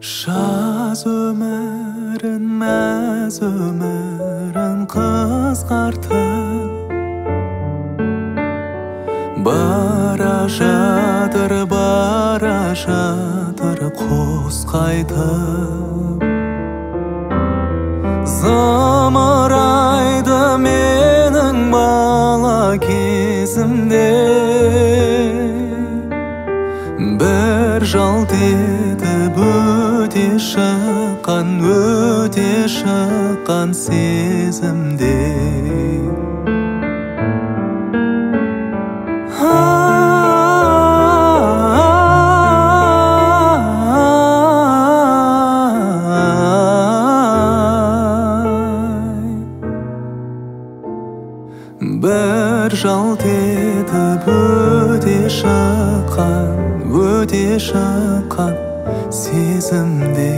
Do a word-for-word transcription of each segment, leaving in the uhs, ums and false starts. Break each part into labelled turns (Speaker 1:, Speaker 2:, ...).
Speaker 1: Жаз өмірін, мәз өмірін қысқартып бара жатыр, бара жатыр қос қайтып. Зымырайды менің бала кезімде, бір жалт етіп өте шыққан, өте шыққан сезімде. Бір жалт етіп өте шыққан, өте шыққан сезімде.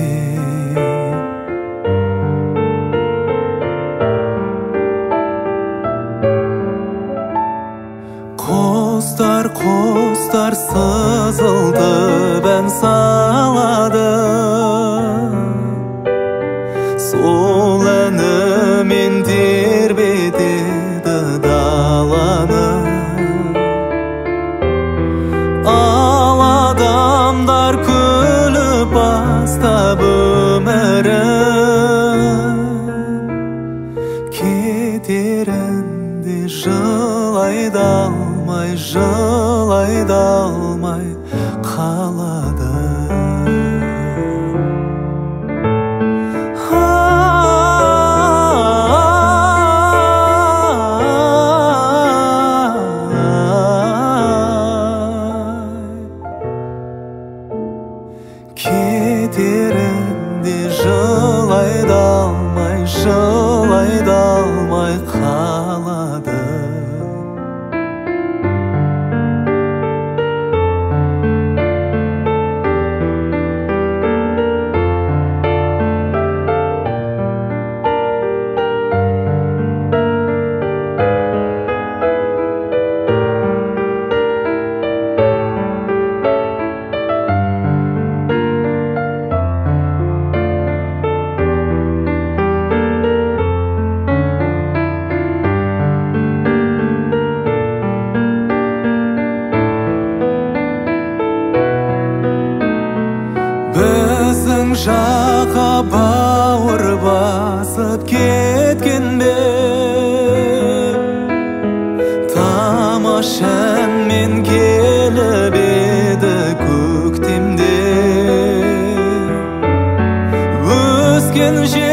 Speaker 1: Құстар, құстар сызылтып ән салады, сол әнімен тербетеді даланы. Ал адамдар күліп бастап өмірін, кетерінде жылай да алмай, жылай да алмай қалады. Кетерінде жылай да алмай, жылай да алмай қалады. Біздің жаққа бауыр басып кеткенде, тамаш әнмен келіп еді көктемде. Өскен жер